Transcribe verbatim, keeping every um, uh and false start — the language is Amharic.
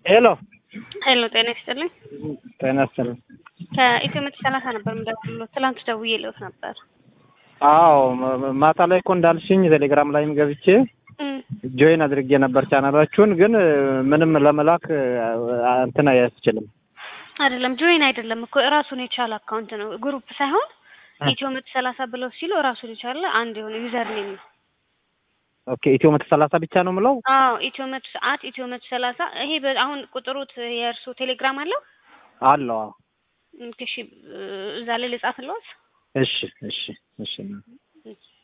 ሄሎ ሄሎ ጤና ይስጥልኝ። ጤና ይስጥልኝ። ከኢትዮ መቶ ሰላሳ ነበር የምደውልልዎት። ትላንት ደውዬልዎት ነበር። አዎ ማታ ላይ እኮ እንዳልሽኝ ቴሌግራም ላይም ገብቼ ጆይን አድርጌ ነበር ቻናላችሁን፣ ግን ምንም ለመላክ እንትን አያስችልም። አይደለም ጆይን አይደለም እኮ ራሱን የቻለ አካውንት ነው፣ ግሩፕ ሳይሆን ኢትዮ መቶ ሰላሳ ብለው ሲሉ ራሱን የቻለ አንድ የሆነ ዩዘር ኔም ነው። ኦኬ ኢትዮ መቶ ሰላሳ ብቻ ነው የምለው? አዎ ኢትዮ መቶ ሰዓት ኢትዮ መቶ ሰላሳ። ይሄ አሁን ቁጥሩት የእርሱ ቴሌግራም አለው አለው? እሺ እዛ ላይ ልጻፍልዎት? እሺ እሺ እሺ